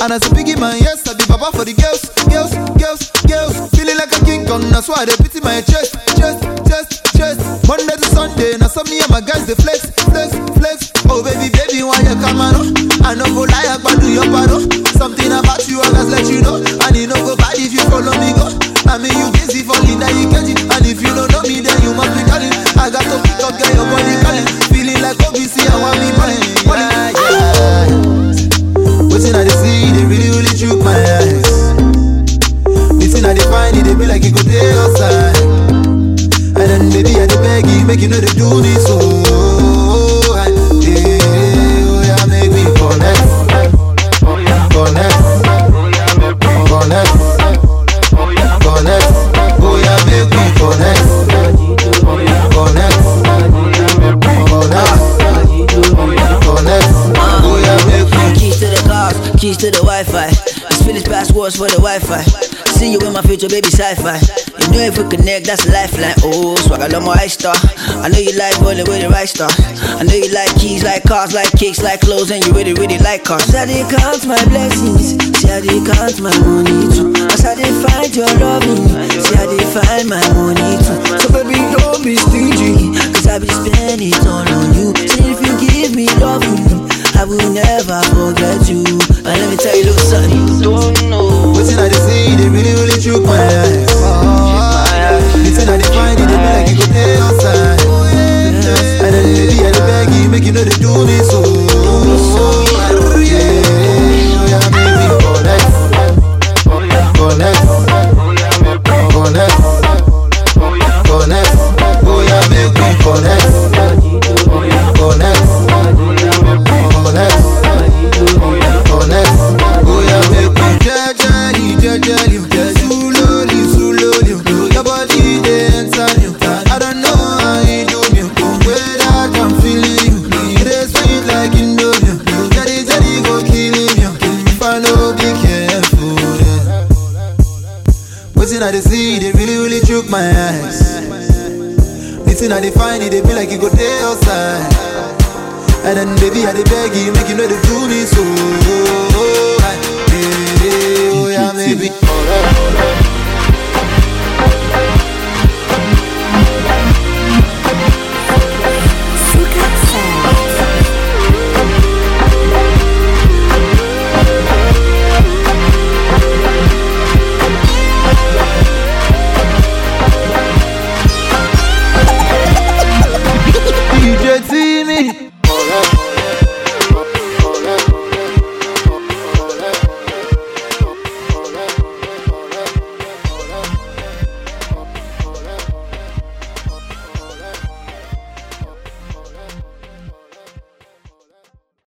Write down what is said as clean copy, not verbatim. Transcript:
And as a biggie man, yes, I be papa for the girls. Feeling like a king Kong, that's why they pity my chest. Monday to Sunday, now some me and my guys they flex. Oh baby, why you come on? I know go lie, but do your paro. Something about you, I just let you know. And you know go bad if you follow me go. I mean you busy falling, now you catch it. And if you don't know me, then you must be calling. I got to pick up, get your body calling. Feeling like OBC, I want me money. What's in the see, they really choke my eyes. This in the find it, they be like it go day outside. And then baby I dey beg you, make you know they do me so. Make me connect. Oh yeah, make me connect. Keys to the cars, keys to the Wi-Fi. Let's finish passwords for the Wi-Fi. See you in my future, baby, sci-fi. You know if we connect, that's a lifeline. Oh, swag, I love my ice star. I know you like rolling with the right star. I know you like keys, like cars, like kicks, like clothes, and you really like cars. See how they count my blessings. See how they count my money too. That's how they find your loving. See how they find my money too. So baby, don't be stingy, cause I be spending it all on you. See if you give me loving, I will never forget you. And let me tell you a little something you don't know. What's in the see, they really choke my eyes. Listen, I find it, they be like you go day outside. And then baby, I beg you, make you know they do me so. Yeah, make me connect. Oh yeah, make me connect. Oh yeah, make me jajali, slowly. Your body they inside you. I don't know how you do me. Way that I'm feeling you. It is sweet like Indomie. Jadi go killing you. If I no be careful. What's in the see, they really choke my eyes. Listen, I find it, they be like you go day outside. And then baby, I beg you, make you know they do me so. Oh yeah, maybe. DJ Timmy.